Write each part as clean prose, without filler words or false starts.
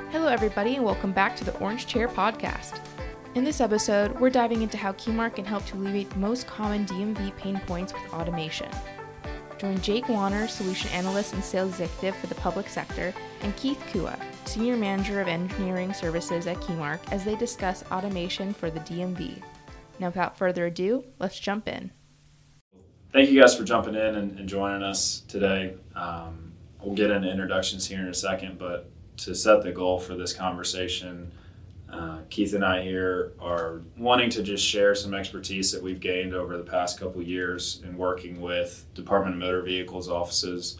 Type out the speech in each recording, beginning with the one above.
Hello everybody and welcome back to the Orange Chair Podcast. In this episode, we're diving into how Keymark can help to alleviate the most common DMV pain points with automation. Join Jake Warner, Solution Analyst and Sales Executive for the Public Sector, and Keith Kua, Senior Manager of Engineering Services at Keymark, as they discuss automation for the DMV. Now without further ado, let's jump in. Thank you guys for jumping in and joining us today. We'll get into introductions here in a second, but to set the goal for this conversation, Keith and I here are wanting to just share some expertise that we've gained over the past couple years in working with Department of Motor Vehicles offices,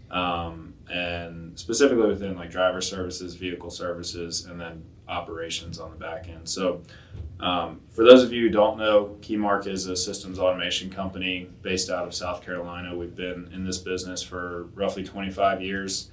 and specifically within like driver services, vehicle services, and then operations on the back end. So for those of you who don't know, Keymark is a systems automation company based out of South Carolina. We've been in this business for roughly 25 years.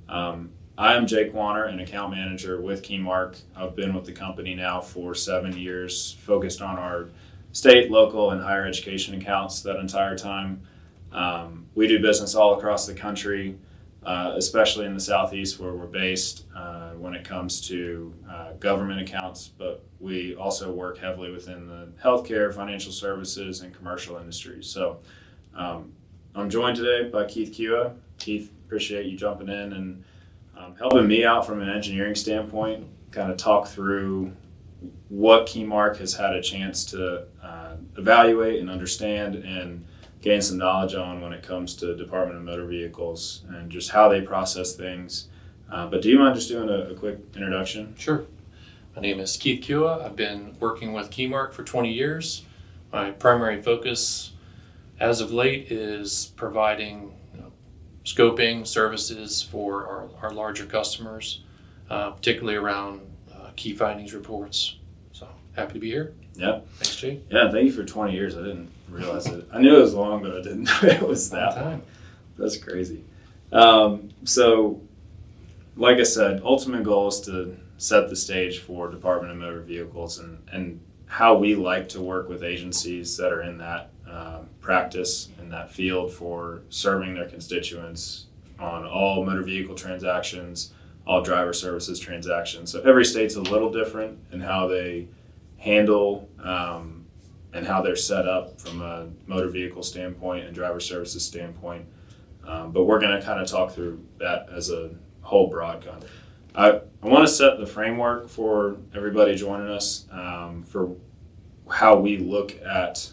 I am Jake Warner, an account manager with Keymark. I've been with the company now for 7 years, focused on our state, local, and higher education accounts that entire time. We do business all across the country, especially in the Southeast where we're based when it comes to government accounts, but we also work heavily within the healthcare, financial services, and commercial industries. So I'm joined today by Keith Kua. Keith, appreciate you jumping in and helping me out from an engineering standpoint, kind of talk through what Keymark has had a chance to evaluate and understand and gain some knowledge on when it comes to Department of Motor Vehicles and just how they process things. But do you mind just doing a quick introduction? Sure. My name is Keith Kua. I've been working with Keymark for 20 years. My primary focus as of late is providing scoping services for our larger customers, particularly around key findings reports. So happy to be here. Yeah. Thanks, Jake. Yeah, thank you for 20 years. I didn't realize it. I knew it was long, but I didn't know it was that long. That's crazy. So, like I said, ultimate goal is to set the stage for Department of Motor Vehicles and how we like to work with agencies that are in that practice in that field for serving their constituents on all motor vehicle transactions, all driver services transactions. So every state's a little different in how they handle and how they're set up from a motor vehicle standpoint and driver services standpoint. But we're going to kind of talk through that as a whole broad concept. I want to set the framework for everybody joining us for how we look at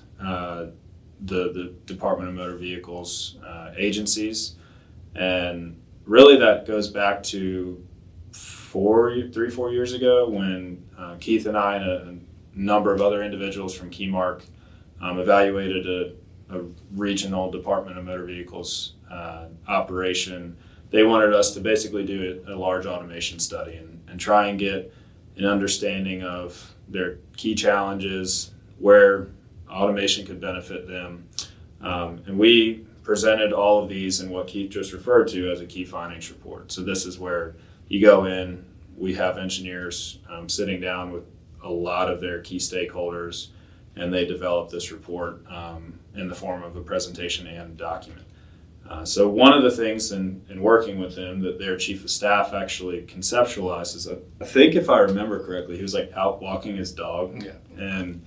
the Department of Motor Vehicles agencies, and really that goes back to 3-4 years ago when Keith and I and a number of other individuals from Keymark evaluated a regional Department of Motor Vehicles operation. They wanted us to basically do a large automation study and try and get an understanding of their key challenges, where automation could benefit them. And we presented all of these in what Keith just referred to as a key findings report. So this is where you go in, we have engineers sitting down with a lot of their key stakeholders, and they develop this report in the form of a presentation and a document. So one of the things in working with them that their chief of staff actually conceptualized is, I think if I remember correctly, he was like out walking his dog. Yeah. And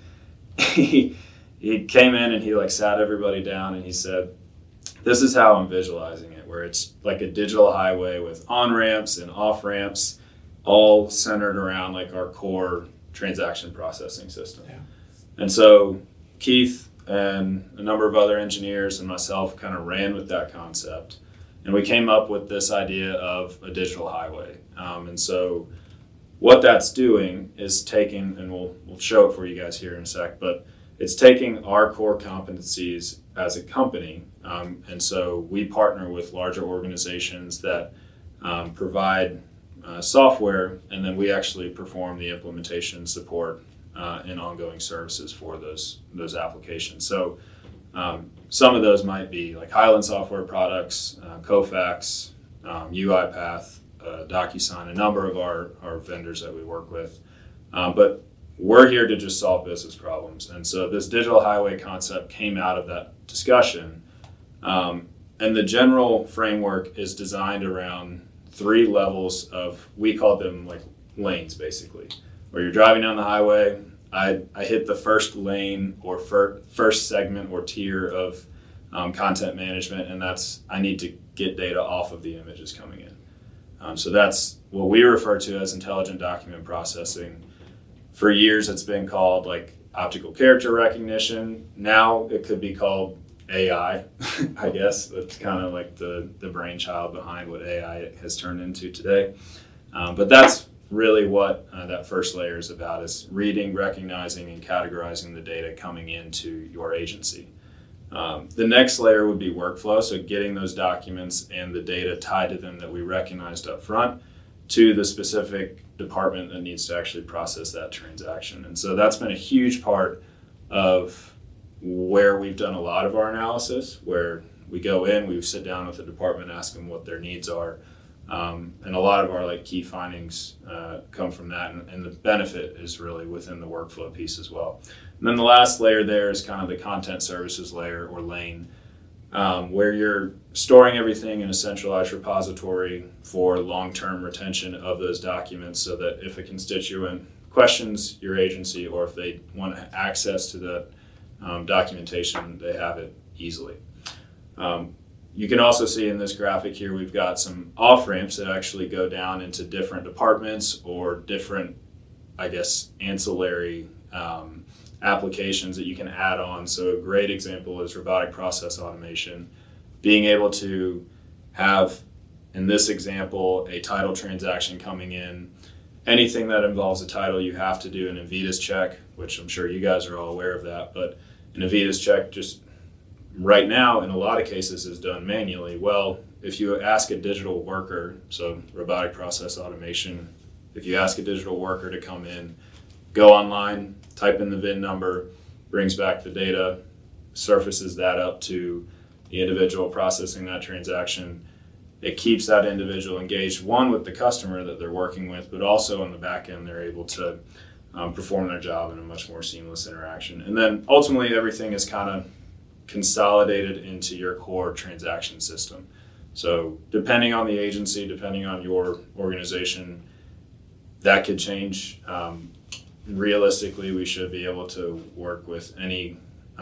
he came in and he like sat everybody down and he said, this is how I'm visualizing it, where it's like a digital highway with on-ramps and off-ramps all centered around like our core transaction processing system. Yeah. And so Keith and a number of other engineers and myself kind of ran with that concept, and we came up with this idea of a digital highway. And so what that's doing is taking, and we'll show it for you guys here in a sec, but it's taking our core competencies as a company. And so we partner with larger organizations that provide software, and then we actually perform the implementation support and ongoing services for those applications. So some of those might be like Highland Software Products, Kofax, UiPath, DocuSign, a number of our vendors that we work with. But we're here to just solve business problems. And so this digital highway concept came out of that discussion. And the general framework is designed around 3 levels of, we call them like lanes, basically. Where you're driving down the highway, I hit the first lane or first segment or tier of content management, and that's I need to get data off of the images coming in. So that's what we refer to as intelligent document processing. For years, it's been called like optical character recognition. Now it could be called AI, I guess. That's kind of like the brainchild behind what AI has turned into today. But that's really what that first layer is about, is reading, recognizing, and categorizing the data coming into your agency. The next layer would be workflow, so getting those documents and the data tied to them that we recognized up front to the specific department that needs to actually process that transaction. And so that's been a huge part of where we've done a lot of our analysis, where we go in, we sit down with the department, ask them what their needs are. And a lot of our key findings come from that, and the benefit is really within the workflow piece as well. And then the last layer there is kind of the content services layer or lane, where you're storing everything in a centralized repository for long-term retention of those documents, so that if a constituent questions your agency or if they want access to that documentation, they have it easily. You can also see in this graphic here, we've got some off-ramps that actually go down into different departments or different, ancillary applications that you can add on. So a great example is robotic process automation. Being able to have, in this example, a title transaction coming in. Anything that involves a title, you have to do an Invitas check, which I'm sure you guys are all aware of that. But an Invitas check just right now, in a lot of cases, is done manually. Well, if you ask a digital worker, so robotic process automation, if you ask a digital worker to come in, go online, type in the VIN number, brings back the data, surfaces that up to the individual processing that transaction, it keeps that individual engaged, one, with the customer that they're working with, but also on the back end, they're able to perform their job in a much more seamless interaction. And then ultimately, everything is kind of consolidated into your core transaction system. So depending on the agency, depending on your organization, that could change. Realistically, we should be able to work with any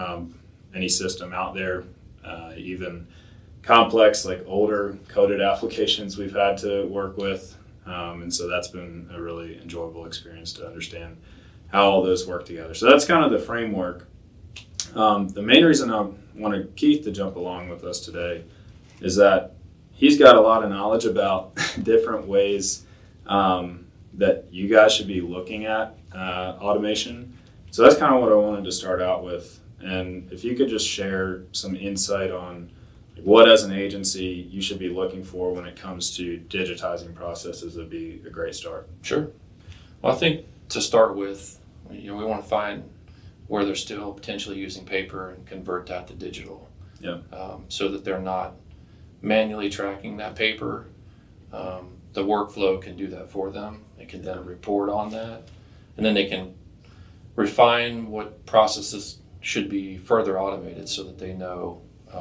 system out there, even complex, like older coded applications we've had to work with. And so that's been a really enjoyable experience to understand how all those work together. So that's kind of the framework. The main reason I wanted Keith to jump along with us today is that he's got a lot of knowledge about different ways that you guys should be looking at automation. So that's kind of what I wanted to start out with. And if you could just share some insight on what, as an agency, you should be looking for when it comes to digitizing processes, would be a great start. Sure. Well, I think to start with, we want to find where they're still potentially using paper and convert that to digital. Yeah. So that they're not manually tracking that paper. The workflow can do that for them. They can then report on that, and then they can refine what processes should be further automated so that they know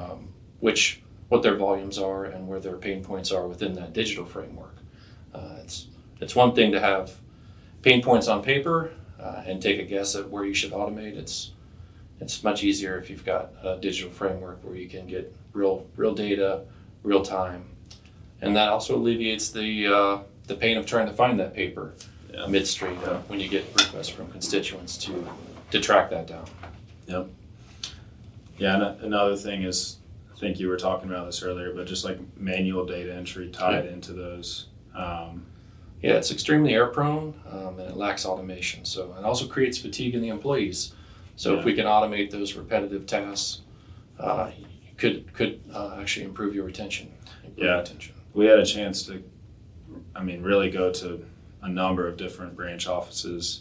what their volumes are and where their pain points are within that digital framework. It's one thing to have pain points on paper and take a guess at where you should automate. It's much easier if you've got a digital framework where you can get real data, real time, and that also alleviates the pain of trying to find that paper midstream when you get requests from constituents to track that down. Yep. Yeah, and another thing is, I think you were talking about this earlier, but just like manual data entry tied into those. It's extremely error prone and it lacks automation. So it also creates fatigue in the employees. So if we can automate those repetitive tasks, could actually improve your retention. We had a chance to, really go to a number of different branch offices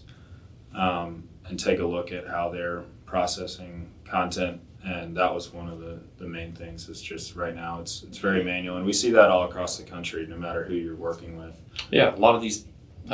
and take a look at how they're processing content. And that was one of the main things. Is just right now it's very manual, and we see that all across the country, no matter who you're working with. Yeah, a lot of these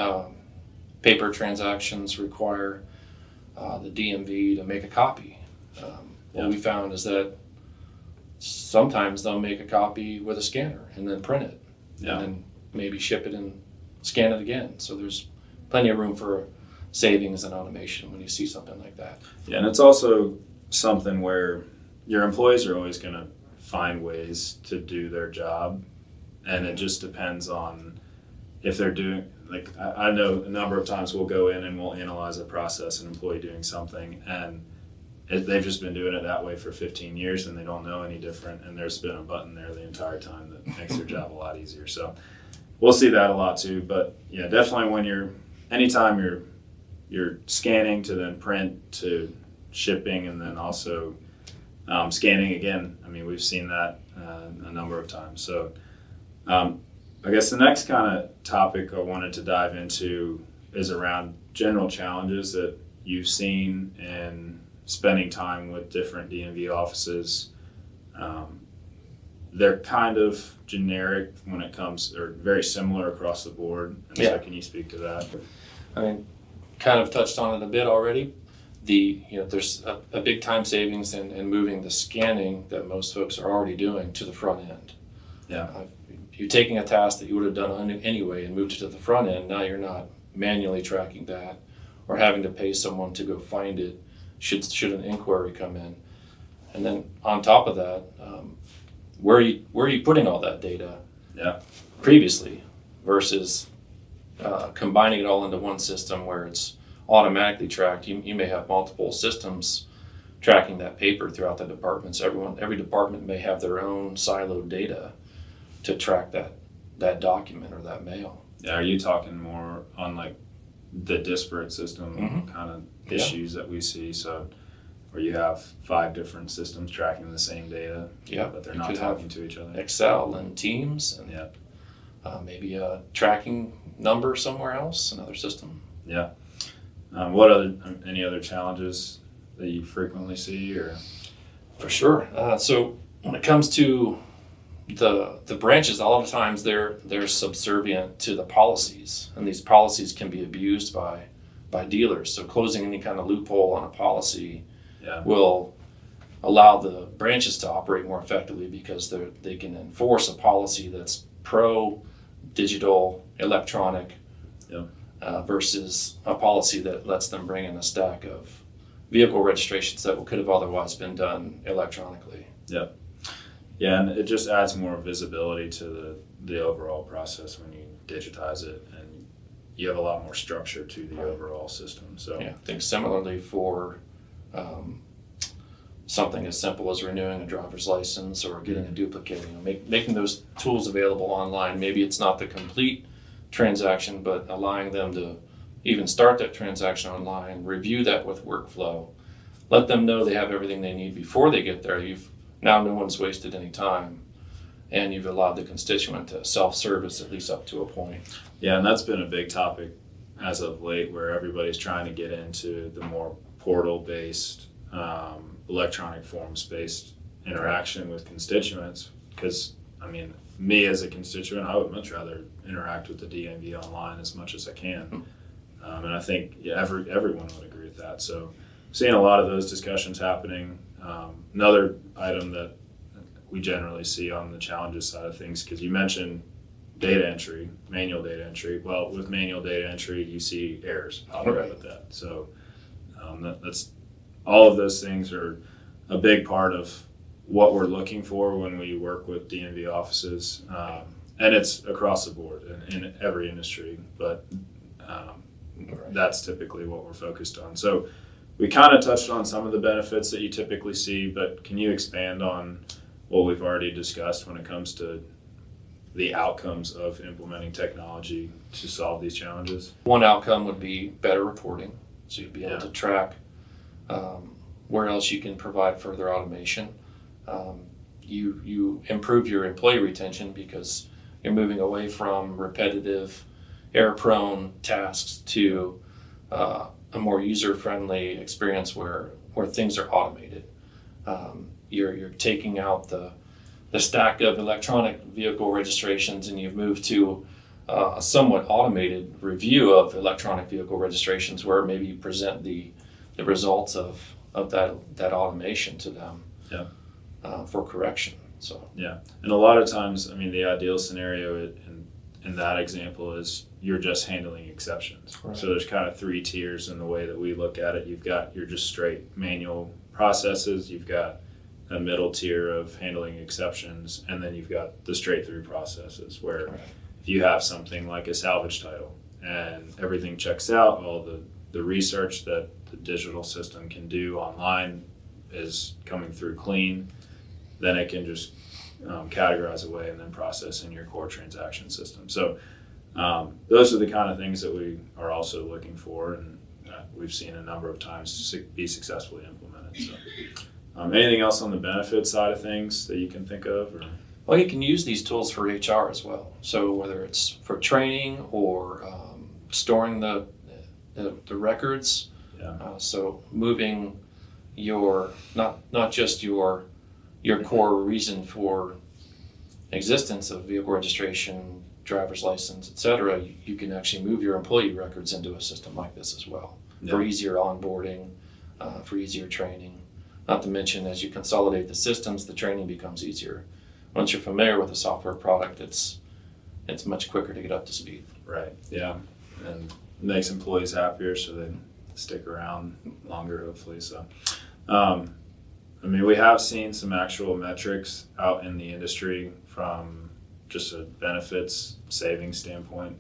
paper transactions require the DMV to make a copy. What we found is that sometimes they'll make a copy with a scanner and then print it, and then maybe ship it and scan it again. So there's plenty of room for savings and automation when you see something like that. Yeah, and it's also something where your employees are always going to find ways to do their job, and it just depends on if they're doing, like, I know a number of times we'll go in and we'll analyze a process, an employee doing something, and they've just been doing it that way for 15 years and they don't know any different, and there's been a button there the entire time that makes their job a lot easier. So we'll see that a lot too. But yeah, definitely anytime you're scanning to then print to shipping and then also scanning again, I mean, we've seen that a number of times. So I guess the next kind of topic I wanted to dive into is around general challenges that you've seen in spending time with different DMV offices. They're kind of generic when it comes, or very similar across the board. And so can you speak to that? I mean, kind of touched on it a bit already. There's a big time savings in moving the scanning that most folks are already doing to the front end. Yeah. You're taking a task that you would have done anyway and moved it to the front end. Now you're not manually tracking that or having to pay someone to go find it should an inquiry come in. And then on top of that, where are you putting all that data previously versus combining it all into one system where it's automatically tracked. You may have multiple systems tracking that paper throughout the departments. Every department may have their own siloed data to track that document or that mail. Yeah, are you talking more on like the disparate system kind of issues that we see? So where you have 5 different systems tracking the same data, but they're not talking to each other. Excel and Teams, and maybe a tracking number somewhere else, another system. Yeah. Any other challenges that you frequently see, or? For sure. So when it comes to the branches, a lot of times they're subservient to the policies, and these policies can be abused by dealers. So closing any kind of loophole on a policy will allow the branches to operate more effectively because they can enforce a policy that's pro digital electronic versus a policy that lets them bring in a stack of vehicle registrations that could have otherwise been done electronically. Yeah, and it just adds more visibility to the overall process when you digitize it, and you have a lot more structure to the overall system. So I think similarly for something as simple as renewing a driver's license or getting a duplicate, making those tools available online. Maybe it's not the complete transaction, but allowing them to even start that transaction online, review that with workflow, let them know they have everything they need before they get there. Now no one's wasted any time, and you've allowed the constituent to self-service at least up to a point. Yeah, and that's been a big topic as of late, where everybody's trying to get into the more portal-based, electronic forms-based interaction with constituents. Because, I mean, me as a constituent, I would much rather interact with the DMV online as much as I can. And I think everyone would agree with that. So seeing a lot of those discussions happening. Another item that we generally see on the challenges side of things, because you mentioned data entry, manual data entry. Well, with manual data entry, you see errors pop up with that. So that's all of those things are a big part of what we're looking for when we work with DMV offices. And it's across the board in every industry, but that's typically what we're focused on. So we kind of touched on some of the benefits that you typically see, but can you expand on what we've already discussed when it comes to the outcomes of implementing technology to solve these challenges? One outcome would be better reporting. So you'd be able to track where else you can provide further automation. You improve your employee retention because you're moving away from repetitive, error-prone tasks to a more user-friendly experience where things are automated. You're taking out the stack of electronic vehicle registrations, and you've moved to a somewhat automated review of electronic vehicle registrations where maybe you present the results of that automation to them for correction. So and a lot of times, I mean, the ideal scenario in that example is you're just handling exceptions. Right. So there's kind of 3 tiers in the way that we look at it. You've got your just straight manual processes, you've got a middle tier of handling exceptions, and then you've got the straight through processes where if you have something like a salvage title and everything checks out, all the research that the digital system can do online is coming through clean, then it can just categorize away and then process in your core transaction system. So those are the kind of things that we are also looking for, and we've seen a number of times be successfully implemented. So anything else on the benefit side of things that you can think of? Or? Well, you can use these tools for HR as well. So whether it's for training or storing the records, so moving your not just your core reason for existence of vehicle registration, driver's license, etc. You can actually move your employee records into a system like this as well for easier onboarding, for easier training. Not to mention, as you consolidate the systems, the training becomes easier. Once you're familiar with the software product, it's much quicker to get up to speed. Right. Yeah, and it makes employees happier, so they stick around longer, hopefully. So, I mean, we have seen some actual metrics out in the industry from just a benefits savings standpoint.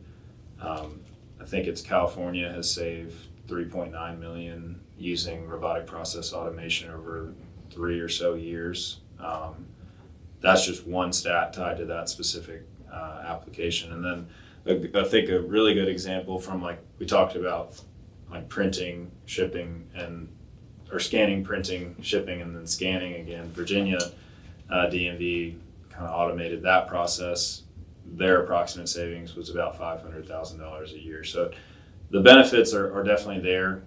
I think it's California has saved $3.9 million using robotic process automation over 3 or so years. That's just one stat tied to that specific application. And then I think a really good example from, like we talked about, like printing, shipping, or scanning, printing, shipping, and then scanning again. Virginia DMV kind of automated that process. Their approximate savings was about $500,000 a year. So the benefits are definitely there,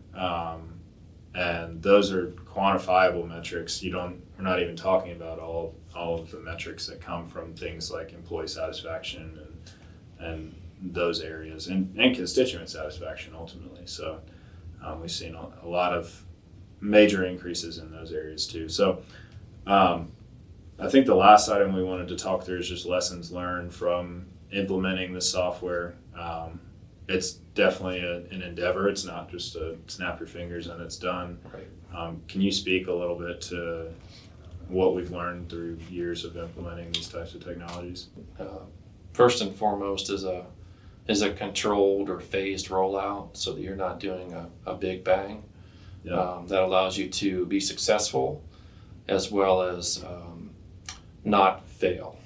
and those are quantifiable metrics. We're not even talking about all of the metrics that come from things like employee satisfaction and those areas, and constituent satisfaction ultimately. So we've seen a lot of major increases in those areas too. So I think the last item we wanted to talk through is just lessons learned from implementing the software. It's definitely an endeavor. It's not just a snap your fingers and it's done. Right. Can you speak a little bit to what we've learned through years of implementing these types of technologies? First and foremost is a controlled or phased rollout, so that you're not doing a big bang. That allows you to be successful as well as not fail.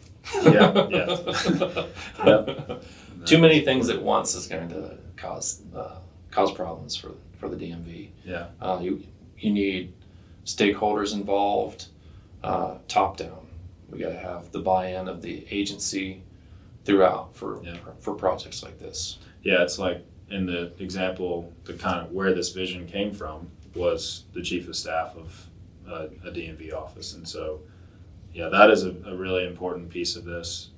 Too many things at once is going to cause problems for the DMV. You need stakeholders involved, top down. We got to have the buy-in of the agency throughout for projects like this. Yeah, it's like in the example, the kind of where this vision came from was the chief of staff of a DMV office, and so that is a really important piece of this.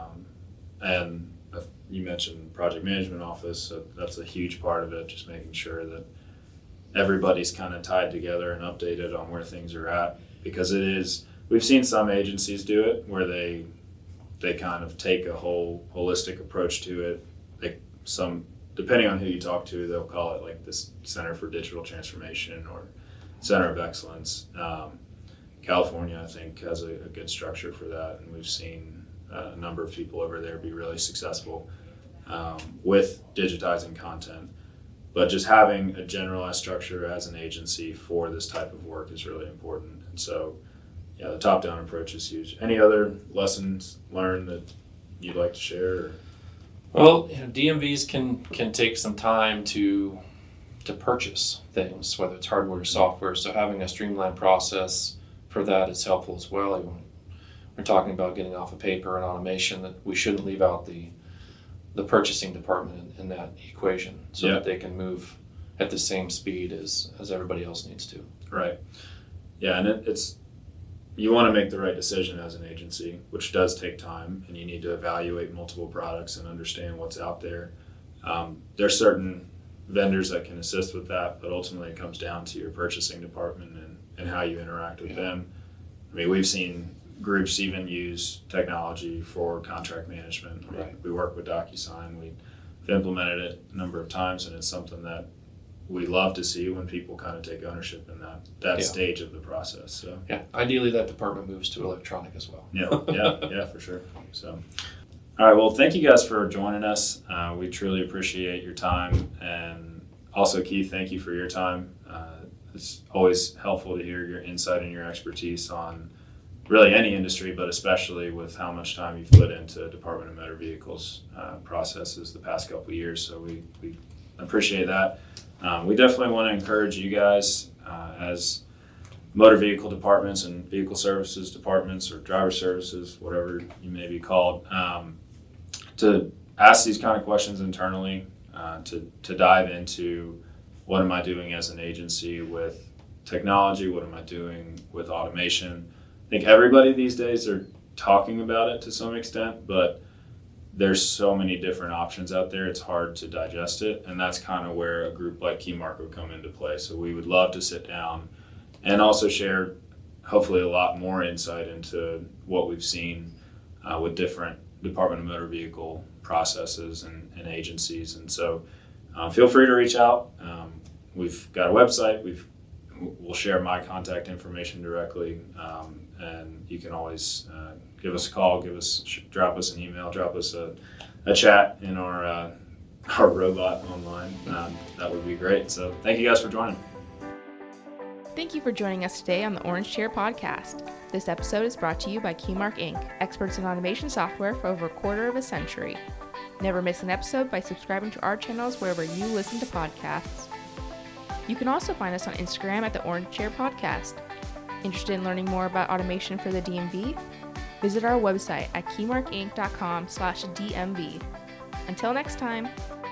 And you mentioned project management office, so that's a huge part of it, just making sure that everybody's kind of tied together and updated on where things are at, because we've seen some agencies do it where they kind of take a whole holistic approach to it. Depending on who you talk to, they'll call it like this Center for Digital Transformation or Center of Excellence. California, I think, has a good structure for that, and we've seen a number of people over there be really successful with digitizing content. But just having a generalized structure as an agency for this type of work is really important. And so, the top-down approach is huge. Any other lessons learned that you'd like to share? Well, DMVs can take some time to purchase things, whether it's hardware or software. So having a streamlined process for that is helpful as well. We're talking about getting off of paper and automation, that we shouldn't leave out the purchasing department in that equation, so that they can move at the same speed as everybody else needs to. Right. Yeah, and it's you want to make the right decision as an agency, which does take time, and you need to evaluate multiple products and understand what's out there. There are certain vendors that can assist with that, but ultimately it comes down to your purchasing department and how you interact with them. I mean, we've seen groups even use technology for contract management. We work with DocuSign. We implemented it a number of times, and it's something that we love to see when people kind of take ownership in that stage of the process. So yeah, ideally that department moves to electronic as well. Yeah, for sure. So, all right, well, thank you guys for joining us. We truly appreciate your time, and also Keith, thank you for your time. It's always helpful to hear your insight and your expertise on really any industry, but especially with how much time you've put into Department of Motor Vehicles processes the past couple of years. So we appreciate that. We definitely want to encourage you guys as motor vehicle departments and vehicle services departments or driver services, whatever you may be called, to ask these kind of questions internally, to dive into what am I doing as an agency with technology, what am I doing with automation. I think everybody these days are talking about it to some extent, but there's so many different options out there, it's hard to digest it, and that's kind of where a group like Keymark would come into play. So we would love to sit down and also share hopefully a lot more insight into what we've seen with different Department of Motor Vehicle processes and agencies. And so feel free to reach out. We've got a website. We'll share my contact information directly, and you can always give us a call, drop us an email, drop us a chat in our robot online. That would be great. So thank you guys for joining. Thank you for joining us today on the Orange Chair Podcast. This episode is brought to you by Keymark Inc., experts in automation software for over a quarter of a century. Never miss an episode by subscribing to our channels wherever you listen to podcasts. You can also find us on Instagram at the Orange Chair Podcast. Interested in learning more about automation for the DMV? Visit our website at keymarkinc.com/DMV. Until next time.